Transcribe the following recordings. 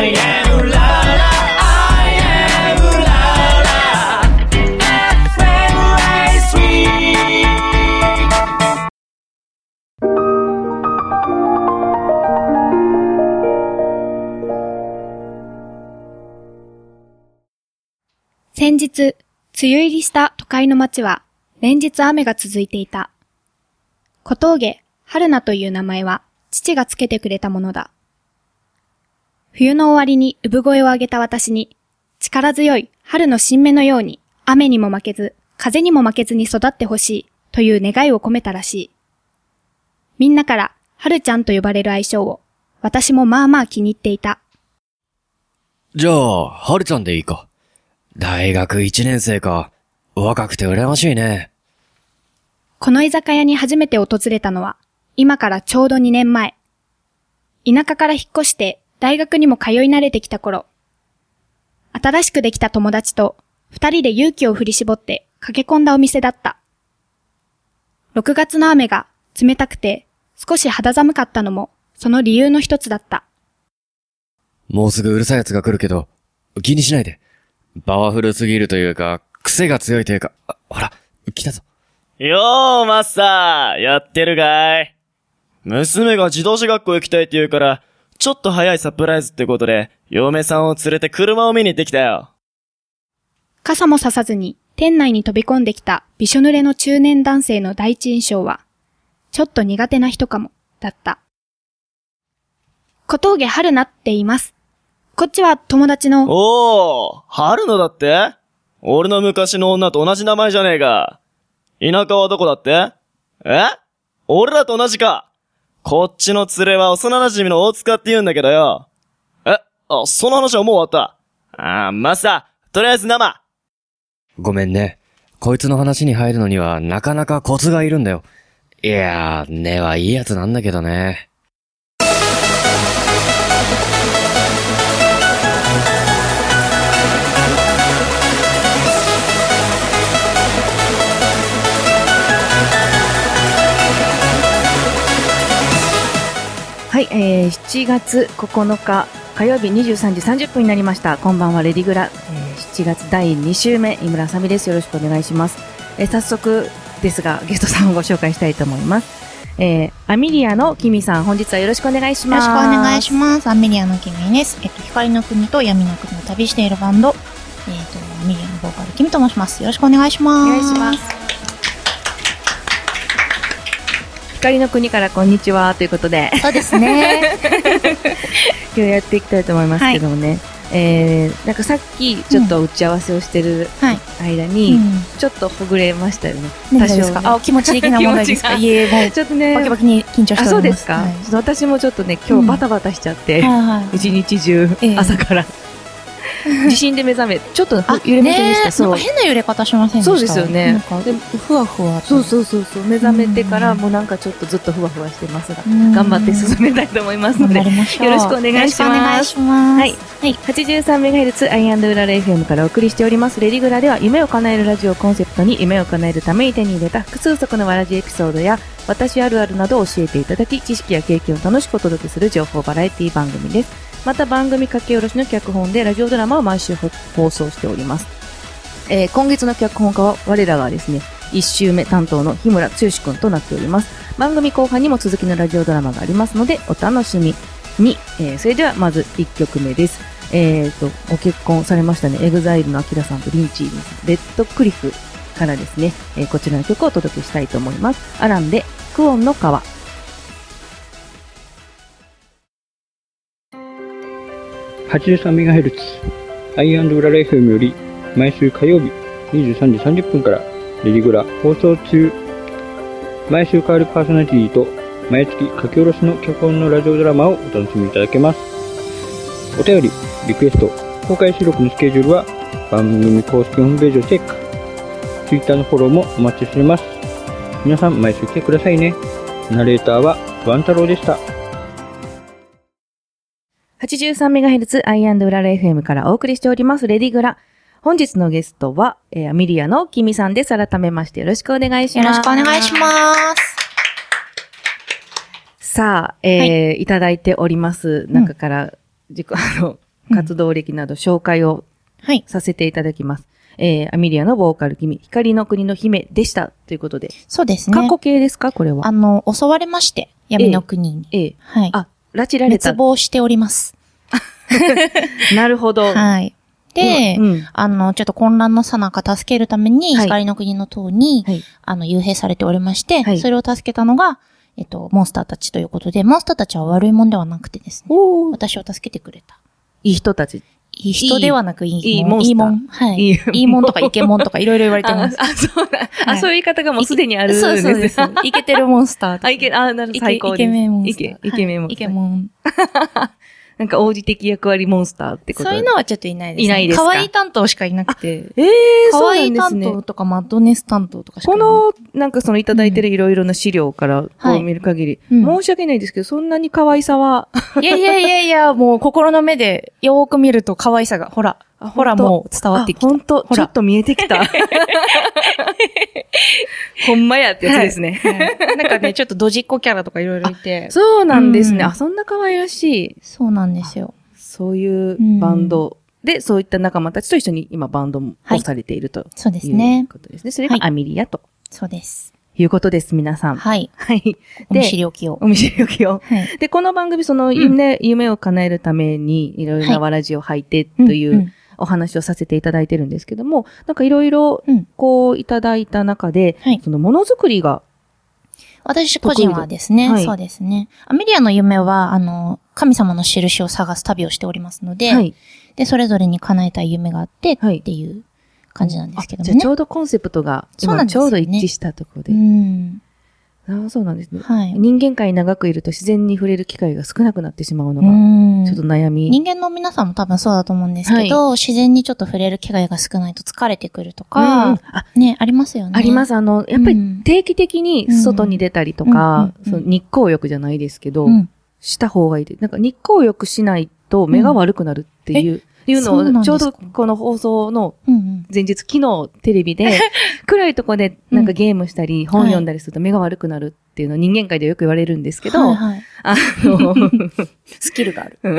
I am la la I am la la FM3 先日、梅雨入りした都会の街は連日雨が続いていた。小峠春菜という名前は父がつけてくれたものだ。冬の終わりに産声を上げた私に、力強い春の新芽のように雨にも負けず、風にも負けずに育ってほしいという願いを込めたらしい。みんなから春ちゃんと呼ばれる愛称を私もまあまあ気に入っていた。 じゃあ、春ちゃんでいいか。大学1年生か。若くて羨ましいね。 この居酒屋に初めて訪れたのは、今からちょうど2年前。田舎から引っ越して大学にも通い慣れてきた頃。新しくできた友達と2人で勇気を振り絞って駆け込んだお店だった。6月の雨が冷たくて少し肌寒かったのもその理由の一つだった。 もうすぐうるさい奴が来るけど、気にしないで。パワフルすぎるというか、癖が強いというか、ほら、来たぞ。 よー、マスター、やってるかい？娘が自動車学校行きたいって言うから、ちょっと早いサプライズってことで、嫁さんを連れて車を見に行ってきたよ。 傘もささずに店内に飛び込んできたびしょ濡れの中年男性の第一印象は、ちょっと苦手な人かも、だった。小峠春菜って言います。こっちは友達の。 おー、春野だって？俺の昔の女と同じ名前じゃねえか。田舎はどこだって？俺らと同じか。こっちの連れは幼馴染の大塚って言うんだけどよ。その話はもう終わった。マスター、とりあえず生。 ごめんね。こいつの話に入るのにはなかなかコツがいるんだよ。いやー、根はいいやつなんだけどね。 はい、7月9日火曜日23時30分になりました。こんばんはレディグラ、7月第2週目井村あさみです。よろしくお願いします。早速ですがゲストさんをご紹介したいと思います。アミリアのキミさん、本日はよろしくお願いします。 よろしくお願いします。アミリアのキミです。光の国と闇の国を旅しているバンド、アミリアのボーカルキミと申します。よろしくお願いします。 お願いします。光の国からこんにちはということで、 そうですね。 今日やっていきたいと思いますけどもね、なんかさっきちょっと打ち合わせをしてる間に、ちょっとほぐれましたよね。 多少ですか？気持ち的な問題ですか？いえ、もうちょっとね、 バキバキに緊張しております。 そうですか。私もちょっとね、今日バタバタしちゃって、一日中朝から地震で目覚め、ちょっと揺れませんでした。 そう。変な揺れ方しませんでした？ そうですよね。 なんかふわふわと。そう目覚めてからもうなんかちょっとずっとふわふわしてますが、頑張って進めたいと思いますので、よろしくお願いします。 よろしくお願いします。 はい。83MHz アイ&ウララ FM からお送りしておりますレディグラでは、夢を叶えるラジオをコンセプトに、夢を叶えるために手に入れた複数足のわらじエピソードや私あるあるなどを教えていただき、知識や経験を楽しくお届けする情報バラエティ番組です。また番組書き下ろしの脚本でラジオドラマを毎週放送しております。今月の脚本家は我らがですね、1週目担当の日村剛くんとなっております。番組後半にも続きのラジオドラマがありますのでお楽しみに。それではまず1曲目です。ご結婚されましたね、エグザイルのアキラさんとリンチーさん、レッドクリフからですね、こちらの曲をお届けしたいと思います。アランでクオンの川。 83MHz アイ&ウララ FM より毎週火曜日23時30分からレディグラ放送中。毎週変わるパーソナリティと毎月書き下ろしの脚本のラジオドラマをお楽しみいただけます。お便り、リクエスト、公開収録のスケジュールは番組公式ホームページをチェック。Twitter のフォローもお待ちしております。皆さん毎週来てくださいね。ナレーターはワン太郎でした。 83MHz アイ&ウララ FM からお送りしておりますレディグラ。本日のゲストは、アミリアのキミさんです。改めましてよろしくお願いします。 よろしくお願いします。 さあ、いただいております中から、 活動歴など紹介をはい。 させていただきます。アミリアのボーカル君、光の国の姫でしたということで。 そうですね。 過去形ですかこれは。 襲われまして、闇の国に。 ええ。 はい。 あ、拉致られた。 滅亡しております。 なるほど。 はい。で、 うんちょっと混乱の最中助けるために、 はい光の国の塔に、 はい幽閉されておりまして、 はいそれを助けたのが、モンスターたちということで、モンスターたちは悪いもんではなくてですね、 おー私を助けてくれた。 いい人たち。 いい人ではなくいいもん。 いいモンスターはい。 いいいいもんとかイケモンとかいろいろ言われてます。 そうだ。 はいそういう言い方がもうすでにあるんですね。 そうです。イケてるモンスターとか。 なるほど、最高です。 イケメンモンスター。 イケメンモンスター。 イケモン。 なんか王子的役割モンスターってことそういうのはちょっといないですね。 いないですか可愛い担当しかいなくて。 そ可愛いうなんですね担当とかマッドネス担当とかしかいこない。 の、なんかそのいただいてるいろいろな資料からこはいう見る限り、 うん申し訳ないですけど、そんなに可愛さは、 いや、もう心の目でよーく見ると可愛さが、ほら、ほらもう伝わってきた。 ほんと、 ほらちょっと見えてきた。ほんまやってやつですね。 はいなんかね、ちょっとドジっ子キャラとかいろいろいて。 そうなんですね。 うんそんな可愛らしい、 そうなんですよ。 そういうバンドで、そういった仲間たちと一緒に今バンドをされているとそうですいうね。 ことですね。それがアミリアとそうです。 いうことです、皆さん。 はい。 はい。 お見知りおきを。 お見知りおきを。 はい。 で、この番組、その夢を叶えるために、いろいろなわらじを履いてというお話をさせていただいてるんですけども、なんかいろいろうん、 こういただいた中ではい、 そのものづくりが、 私個人はですね、 はいそうですね。アメリアの夢は、神様の印を探す旅をしておりますので、 はい。 で、それぞれに叶えたい夢があって、っはいていう感じなんですけどもね。 じゃあちょうどコンセプトが、今そうなんですよねちょうど一致したところでう。ん。 ああ、そうなんですね。 はい。 人間界に長くいると自然に触れる機会が少なくなってしまうのうが、 んちょっと悩み。 人間の皆さんも多分そうだと思うんですけど、自然にちょっと触れる機会が少ないと疲れてくるとうんか、 あ、 ね、ありますよね。 あります。やっぱり定期的に外に出たりとか、 うんその日光浴じゃないですけど、 うん。 した方がいいで。なんか日光浴しないと目が悪くなるっていう、いうのを、 そうなんですかちょうどこの放送のうんうん。 前日、昨日テレビで、暗いとこでなんかゲームしたり、本読んだりすると目が悪くなるっていうのを人間界でよく言われるんですけど、 はいはい。 スキルがある。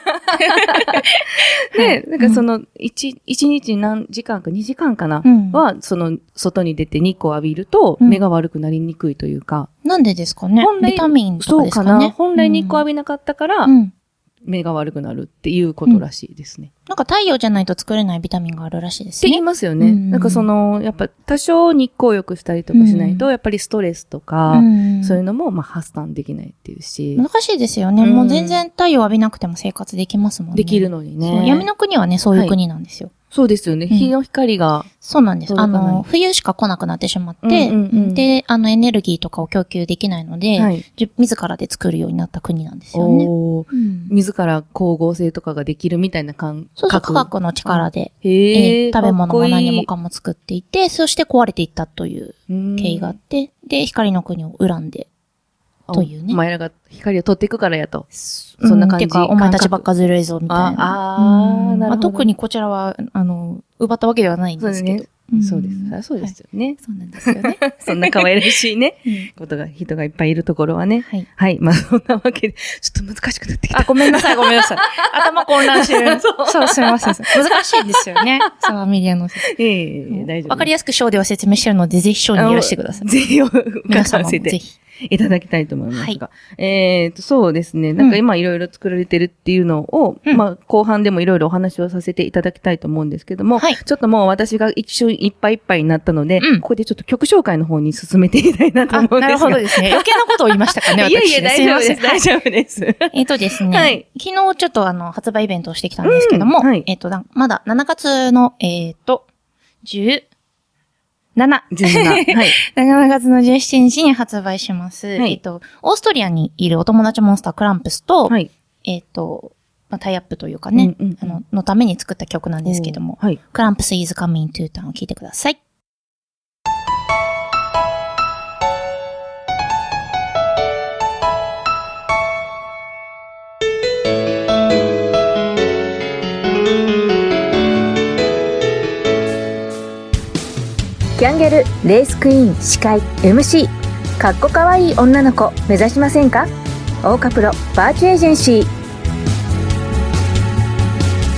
で、なんかその、一日何時間か2時間かな、 うんは、その、外に出て日光を浴びると、 うん目が悪くなりにくいというか、 なんでですかね本来ビタミンとそうかかですかねな。本来日光浴びなかったから、 うん。 目が悪くなるっていうことらしいですね。 なんか太陽じゃないと作れないビタミンがあるらしいですって言いね。 ますよね。 うんなんかその、やっぱ多少日光浴したりとかしないと、 うんやっぱりストレスとか、 うんそういうのもまあ発散できないっていうし、 難しいですよね。 うんもう全然太陽浴びなくても生活できますもんね。 できるのにそうね。 闇の国はね、そういう国なんですよ。 そうですよね。 うん日の光が、 そうなんです。 届かない冬しか来なくなってしまって、 うんうんうんで、エネルギーとかを供給できないので、 はい自らで作るようになった国なんですよね。 おーうん自ら光合成とかができるみたいな感覚。 そうそう、科学の力で、 へー食べ物も何もかかも作っていて、そして壊れていったというっこいい経緯があって、で、光の国を恨んで、というねお前らが光を取っていくからやと。そんな感じ。 てか、お前たちばっかずるいぞ、みたいな。 あーなるほどまあ、特にこちらは、奪ったわけではないんですけど。 そうです。そうですよね。 そうなんですよね。 そんな可愛らしいねうん、 ことが、人がいっぱいいるところはね。 はい。 はい。まあ、そんなわけで、ちょっと難しくなってきた。 あ、ごめんなさい。頭混乱してる。そう、すみません。難しいんですよね。そう、アメリアの。 大丈夫。 わかりやすく章では説明してるので、ぜひ章にいらしてください。 ぜひ、 皆様も書かせてぜひ。 いただきたいと思いますが。そうですね。なんか今いろいろ作られてるっていうのを、 うんまあ、後半でもいろいろお話をさせていただきたいと思うんですけども、 はいちょっともう私が一瞬いっぱいいっぱいになったので、 うんここでちょっと曲紹介の方に進めていきたいなと思うんですが。 なるほどですね。余計なことを言いましたかね、私。 いやいや、大丈夫です。大丈夫です。 ですね。 はい昨日ちょっと発売イベントをしてきたんですけども、 うんはいまだ7月の、17。 17。はい。 7月の17日に発売します。 はいオーストリアにいるお友達モンスタークランプスと、 はい。 まあタイアップというかね、 うんうんのために作った曲なんですけども、 はい。 クランプス is coming to town を聴いてください。 キャンゲルレースクイーン司会 MC かっこかわいい女の子目指しませんか？オーカプロパーチエージェンシー。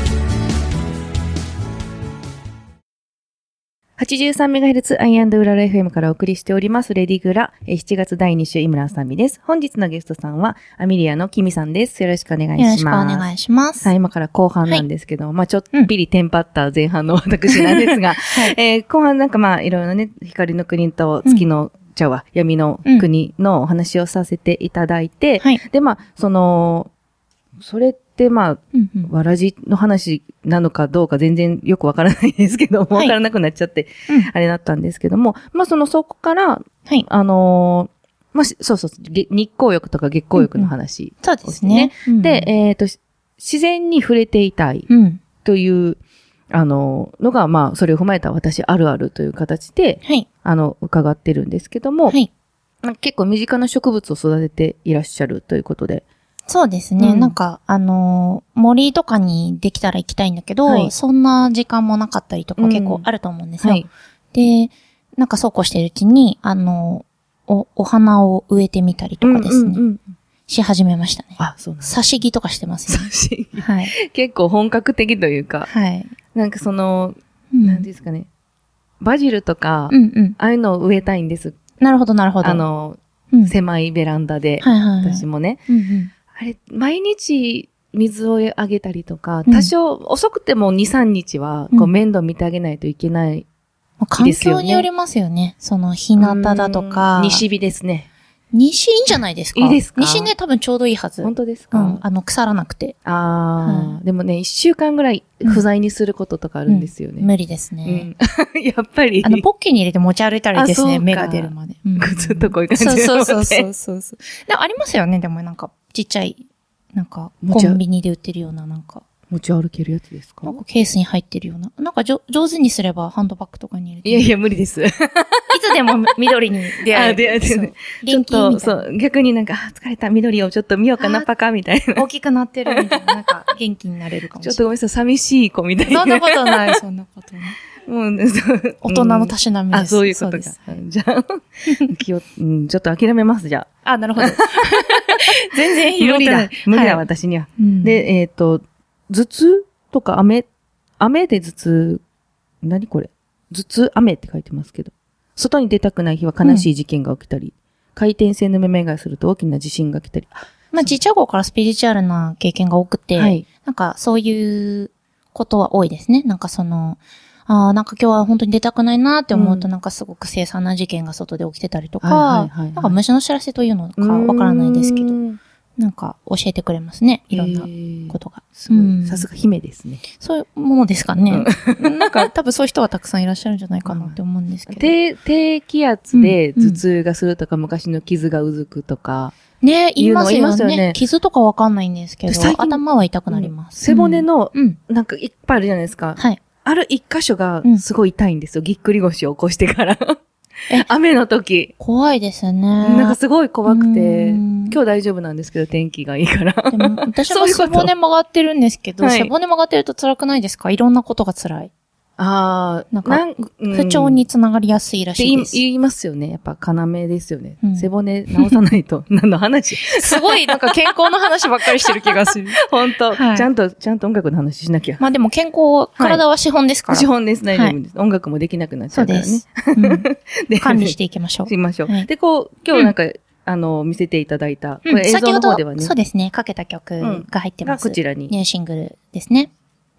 83MHz アイ&ウララ FM からお送りしております、レディグラ。7月第2週、井村あさみです。本日のゲストさんは、アミリアのキミさんです。よろしくお願いします。 よろしくお願いします。 さあ、今から後半なんですけど、まあちょっぴりテンパった前半の私なんですが、後半なんかまあいろいろね、光の国と月の、闇の国のお話をさせていただいて、で、まあ、それってまあ、わらじの話なのかどうか全然よくわからないですけども、わからなくなっちゃって、あれだったんですけども、まあそこから、まあ、そう、日光浴とか月光浴の話、 そうですね。 で、自然に触れていたいという、のが、まあ、それを踏まえた私あるあるという形で、伺ってるんですけども、結構身近な植物を育てていらっしゃるということで、 そうですね。なんか、森とかにできたら行きたいんだけど、そんな時間もなかったりとか結構あると思うんですよ。で、なんかそうこうしてるうちに、お花を植えてみたりとかですね。し始めましたね。 あ、そうなんです。 挿し木とかしてますね。 挿し木。はい。結構本格的というか。はい。なんかなんですかね。バジルとか、ああいうのを植えたいんです。 なるほど、なるほど。 狭いベランダで。私もね。あれ、毎日水をあげたりとか、多少遅くても2、3日は、面倒見てあげないといけない環境によりますよね。日向だとか。 西日ですね。 西いいんじゃないですか？ いいですか？ 西ね、多分ちょうどいいはず。 本当ですか？ 腐らなくて。 でもね、1週間ぐらい不在にすることとかあるんですよね。 無理ですね。 やっぱり。 ポッケに入れて持ち歩いたらいいですね、芽が出るまで。 ずっとこういう感じで。 そう。でもありますよね、でもなんか、ちっちゃい、なんか、コンビニで売ってるような、なんか。 持ち歩けるやつですか？ なんかケースに入ってるような。なんか上手にすればハンドバッグとかに入れて。 いや、無理です。 いつでも緑に出会える。 出会える。元気みたいな。逆になんか、疲れた緑をちょっと見ようかな、パカみたいな。 大きくなってるみたいな。なんか、元気になれるかもしれない。 ちょっとごめんなさい、寂しい子みたいな。 そんなことない、そんなことない。もう、大人のたしなみです。 そういうことか。じゃあ、ちょっと諦めます、じゃあ。なるほど。全然無理だ。無理だ、私には。で、頭痛とか雨で頭痛、何これ？頭痛雨って書いてますけど。外に出たくない日は悲しい事件が起きたり、回転性のめまいがすると大きな地震が来たり。 まあ、ちっちゃい頃からスピリチュアルな経験が多くて、なんかそういうことは多いですね。なんかなんか今日は本当に出たくないなって思うと、なんかすごく凄惨な事件が外で起きてたりとか、なんか虫の知らせというのかわからないですけど、なんか教えてくれますね。いろんなことが。 すごい。さすが姫ですね。 そういうものですかね。なんか多分そういう人はたくさんいらっしゃるんじゃないかなって思うんですけど。 低気圧で頭痛がするとか、昔の傷がうずくとか。 ね、言いますよね。傷とかわかんないんですけど、頭は痛くなります。 背骨の、なんかいっぱいあるじゃないですか。 はい。 ある一箇所がすごい痛いんですよ。ぎっくり腰を起こしてから。雨の時。 怖いですね。 なんかすごい怖くて、今日大丈夫なんですけど、天気がいいから。 でも私も背骨曲がってるんですけど、背骨曲がってると辛くないですか？いろんなことが辛い。なんか、不調につながりやすいらしいです。 言いますよね。やっぱ要ですよね。背骨直さないと。何の話？ すごい、なんか健康の話ばっかりしてる気がする。 本当、ちゃんと音楽の話しなきゃ。 まあでも健康、体は資本ですから。 資本です。大丈夫です。音楽もできなくなっちゃうからね。 そうです。管理していきましょう。 しましょう。で、今日なんか、見せていただいた、これ映像の方ではね。 そうですね。かけた曲が入ってます。 こちらに。 ニューシングルですね。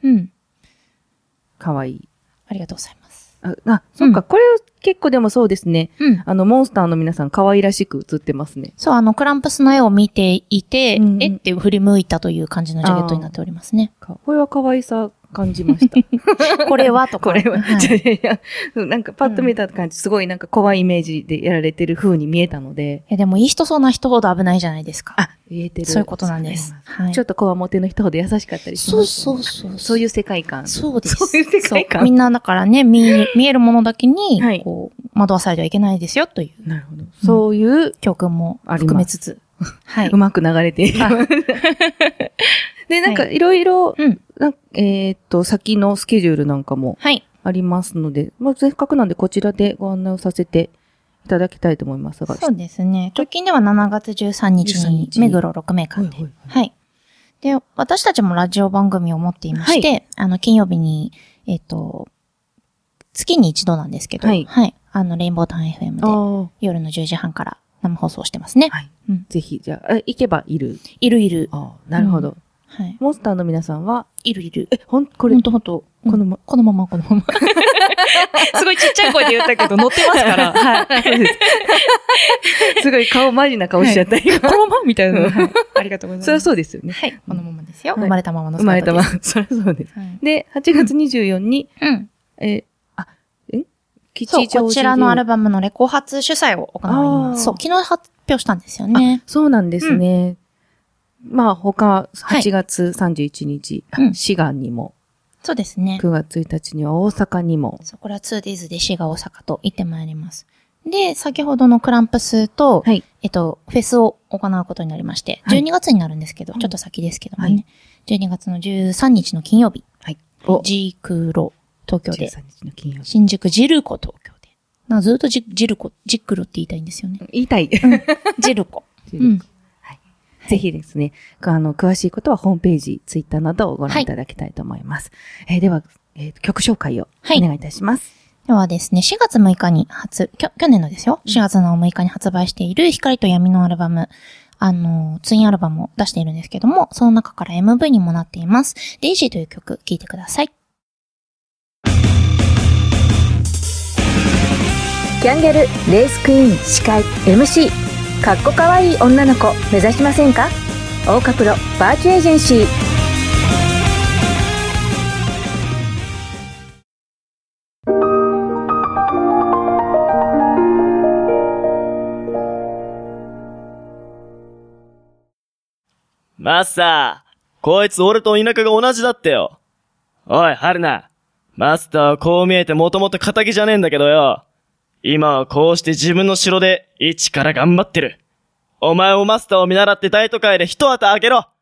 かわいい。 ありがとうございます。 そうか。これ結構でもそうですね。モンスターの皆さん可愛らしく映ってますね。 そう、クランプスの絵を見ていて、って振り向いたという感じのジャケットになっておりますね。 これは可愛さ感じました。 これはとか。 これは。いや、なんかパッと見た感じ、すごいなんか怖いイメージでやられてる風に見えたので。 でもいい人そうな人ほど危ないじゃないですか。 言えてる。 そういうことなんです。 ちょっとこわもての人ほど優しかったりします。 そう。 そういう世界観。 そうです。 そういう世界観。 みんなだからね、見えるものだけに、こう、惑わされてはいけないですよという。 なるほど。そういう教訓も含めつつ。 はい。うまく流れている。で、なんかいろいろ、先のスケジュールなんかもありますので、まあ、せっかくなんでこちらでご案内をさせていただきたいと思いますが。 そうですね。直近では7月13日に目黒6名館で。はい。で、私たちもラジオ番組を持っていまして、金曜日に、 月に一度なんですけど、 ははいい。レインボータウン FM であ夜の10時半から生放送してますね。 はい。 うんぜひ、じゃあ、行けばいる。 いるいる。 なるほど。 はい。 モンスターの皆さんは、 いるいる。 これ、 ほんと。このまま。すごいちっちゃい声で言ったけど、乗ってますから。はい。 そうです。すごいマジな顔しちゃったよ。 このままみたいな。ありがとうございます。 そりゃそうですよね。 はい。このままですよ。 はい生まれたままの生まれたままス。 そりゃそうです。 タートです。 で、8月24日に、 うん。そう、 吉祥寺こちらのアルバムのレコ発主催を行います。そう、昨日発表したんですよね。 そうなんですね。まあ、他、 はい 8月31日、 うん滋賀にも、 そうですね。 9月1日には大阪にも、 そう、これは 2days で滋賀、大阪と行ってまいります。で、先ほどのクランプスと、 はい。 フェスを行うことになりまして、 はい 12月になるんですけど、ちょっと先ですけどもね。 はい 12月の13日の金曜日、 はい。 ジークロ、東京で、 13日の金曜日。 新宿ジルコ東京で。なんかずっとジルコ、ジックロって言いたいんですよね。 言いたい。 ジルコ。 ジルうん。 ぜひですね、詳しいことはホームページ、ツイッターなどをご覧いただきたいと思います。では、曲紹介をお願いいたします。 ではですね、4月6日に去年のですよ。4月の6日に発売している光と闇のアルバム、ツインアルバムを出しているんですけども、その中から MV にもなっています。デイジーという曲、聴いてください。 キャンゲルレースクイーン司会 MC かっこかわいい女の子目指しませんか？大花プロバーチエージェンシー。 マスター、こいつ俺と田舎が同じだってよ。おい、春菜。マスターはこう見えてもともと仇じゃねえんだけどよ。今はこうして自分の城で一から頑張ってる。お前もマスターを見習って大都会で一旗あげろ。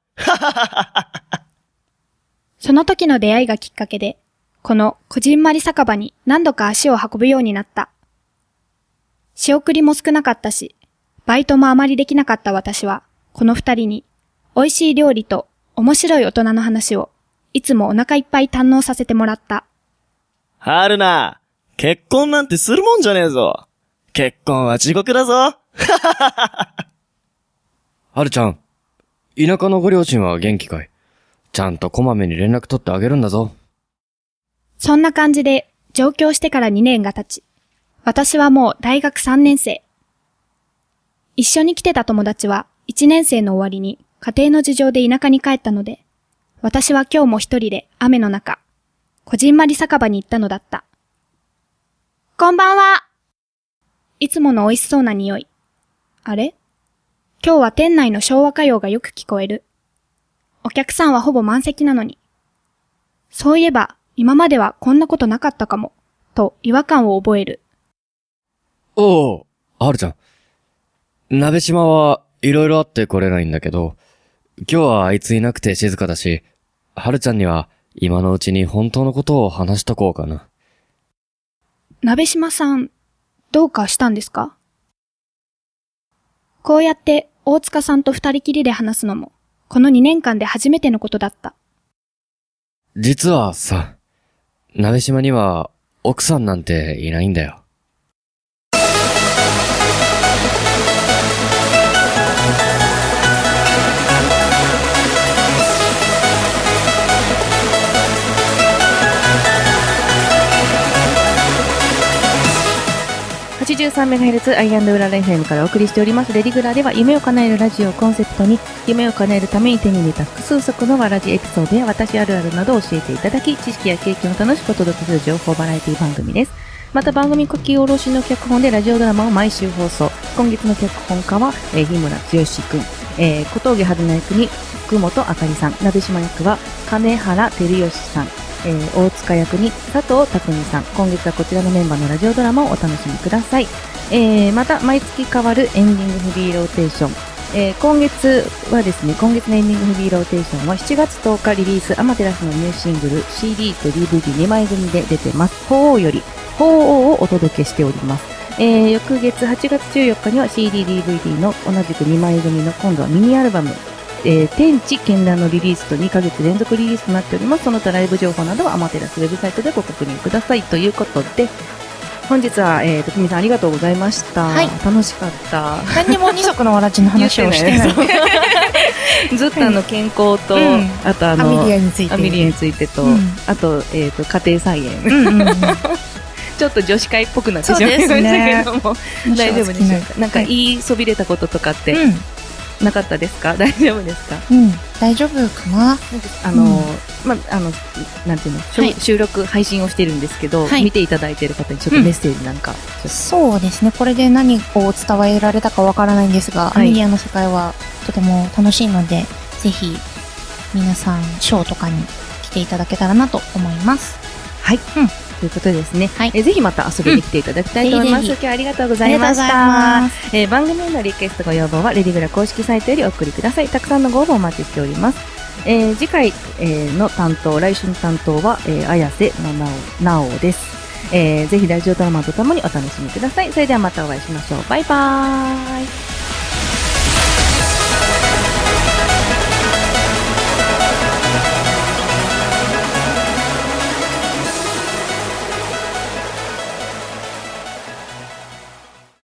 その時の出会いがきっかけで、このこじんまり酒場に何度か足を運ぶようになった。仕送りも少なかったし、バイトもあまりできなかった私は、この二人に、美味しい料理と面白い大人の話を、いつもお腹いっぱい堪能させてもらった。 春菜、結婚なんてするもんじゃねえぞ。結婚は地獄だぞ。 はるちゃん、田舎のご両親は元気かい？ちゃんとこまめに連絡取ってあげるんだぞ。 そんな感じで上京してから2年が経ち、私はもう大学3年生。一緒に来てた友達は1年生の終わりに家庭の事情で田舎に帰ったので、私は今日も一人で雨の中、こじんまり酒場に行ったのだった。こんばんは。いつもの美味しそうな匂い。あれ？今日は店内の昭和歌謡がよく聞こえる。お客さんはほぼ満席なのに。そういえば、今まではこんなことなかったかも、と違和感を覚える。 おう、はるちゃん。鍋島はいろいろあって来れないんだけど、今日はあいついなくて静かだし、はるちゃんには今のうちに本当のことを話しとこうかな。 鍋島さん、どうかしたんですか？こうやって大塚さんと二人きりで話すのも、この2年間で初めてのことだった。 実はさ、鍋島には奥さんなんていないんだよ。 83MHz アイ&ウララ FM からお送りしておりますレディグラでは夢を叶えるラジオをコンセプトに夢を叶えるために手に入れた複数足のわらじエピソードや私あるあるなどを教えていただき知識や経験を楽しくお届けする情報バラエティ番組です。また番組書き下ろしの脚本でラジオドラマを毎週放送。今月の脚本家は、日村剛くん、小峠春菜役に福本あかりさん、鍋島役は金原照義さん、大塚役に佐藤匠さん。今月はこちらのメンバーのラジオドラマをお楽しみください。また毎月変わるエンディングフリーローテーション。今月のエンディングフリーローテーションは7月10日リリースアマテラスのニューシングル CD と DVD2 枚組で出てます。鳳凰より鳳凰をお届けしております。翌月8月14日には CD、DVD の同じく2枚組の今度はミニアルバム天地絢爛のリリースと2ヶ月連続リリースとなっております。その他ライブ情報などはアマテラスウェブサイトでご確認ください。ということで、本日は、ふみさんありがとうございました。 はい。 楽しかった。 何にも二足のわらじの話をしてない。 ずっと健康と、あとアミリアについて。 アミリアについてと、あと、家庭菜園。ちょっと女子会っぽくなってしまいましたけども、大丈夫でしょうか。なんか言いそびれたこととかってなかったですか？大丈夫ですか？ 大丈夫かな。 なんていうの、収録配信をしてるんですけど、見ていただいている方にちょっとメッセージなんか。 そうですね。これで何を伝えられたかわからないんですが、アミリアの世界はとても楽しいので、ぜひ皆さんショーとかに来ていただけたらなと思います。 はい。ということですね。ぜひまた遊びに来ていただきたいと思います。今日はありがとうございました。番組へのリクエストご要望はレディグラ公式サイトよりお送りください。たくさんのご応募お待ちしております。次回の担当、来週の担当は綾瀬なおです。ぜひラジオドラマとともにお楽しみください。それではまたお会いしましょう。バイバーイ。